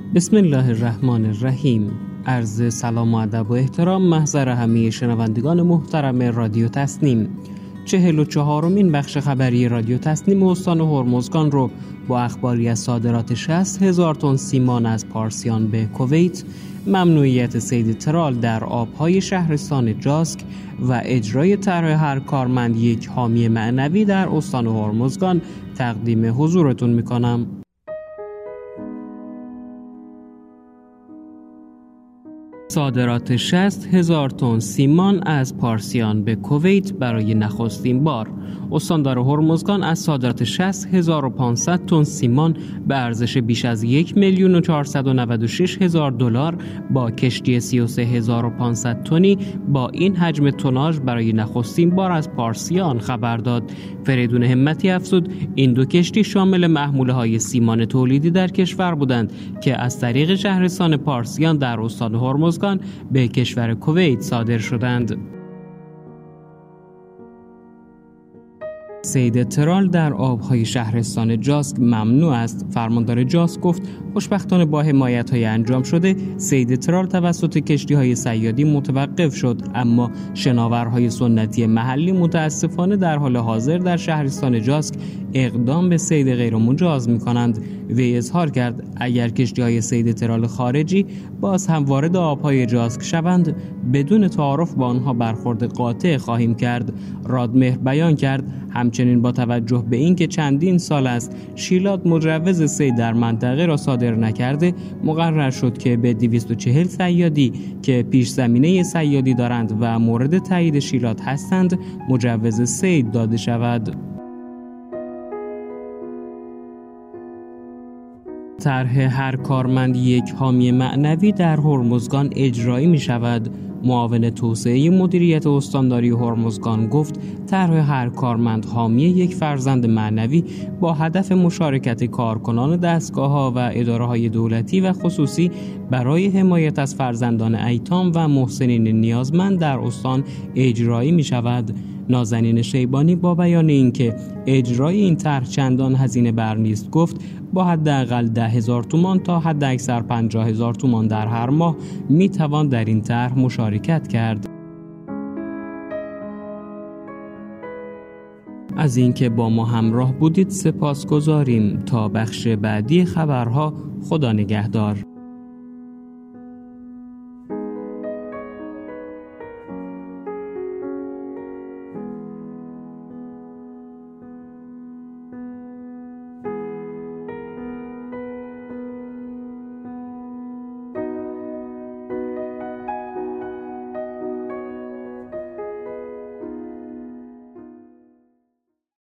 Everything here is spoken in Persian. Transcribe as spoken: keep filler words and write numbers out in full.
بسم الله الرحمن الرحیم. عرض سلام و ادب و احترام محضر همه شنوندگان محترم رادیو تصنیم. چهل و چهارمین بخش خبری رادیو تصنیم استان هرمزگان رو با اخباری از صادرات شصت هزار تن سیمان از پارسیان به کویت، ممنوعیت صید ترال در آبهای شهرستان جاسک و اجرای طرح هر کارمند یک حامی معنوی در استان هرمزگان تقدیم حضورتون میکنم. صادرات شصت هزار تن سیمان از پارسیان به کویت برای نخستین بار. استاندار هرمزگان از صادرات شصت هزار و پانصد تن سیمان به ارزش بیش از یک میلیون و چهارصد و نود و شش هزار دلار با کشتی سی و سه هزار و پانصد تنی با این حجم توناژ برای نخستین بار از پارسیان خبر داد. فریدون همتی افزود این دو کشتی شامل محموله های سیمان تولیدی در کشور بودند که از طریق شهرستان پارسیان در استان هرمزگان به کشور کویت صادر شدند. صید ترال در آبهای شهرستان جاسک ممنوع است. فرماندار جاسک گفت خوشبختانه با حمایت‌های انجام شده صید ترال توسط کشتی‌های صیادی متوقف شد، اما شناورهای سنتی محلی متاسفانه در حال حاضر در شهرستان جاسک اقدام به صید غیرمجاز می‌کنند. وی اظهار کرد اگر کشتی‌های صید ترال خارجی باز هم وارد آبهای جاسک شوند بدون تعارف با آنها برخورد قاطع خواهیم کرد. رادمهر بیان کرد همچنین با توجه به اینکه چندین سال است شیلات مجوز صید در منطقه را صادر نکرده، مقرر شد که به دویست و چهل صیادی که پیش زمینه صیادی دارند و مورد تایید شیلات هستند مجوز صید داده شود. طرح هر کارمند یک حامی معنوی در هرمزگان اجرایی می شود. معاون توسعه مدیریت استانداری هرمزگان گفت طرح هر کارمند حامی یک فرزند معنوی با هدف مشارکت کارکنان دستگاه‌ها و اداره‌های دولتی و خصوصی برای حمایت از فرزندان ایتام و محسنین نیازمند در استان اجرایی می شود. نازنین شیبانی با بیان اینکه اجرای این طرح چندان هزینه بر نیست گفت با حداقل ده هزار تومان تا حد اکثر پنجاه هزار تومان در هر ماه می توان در این طرح مشارکت کرد. از اینکه با ما همراه بودید سپاسگزاریم. تا بخش بعدی خبرها، خدا نگهدار.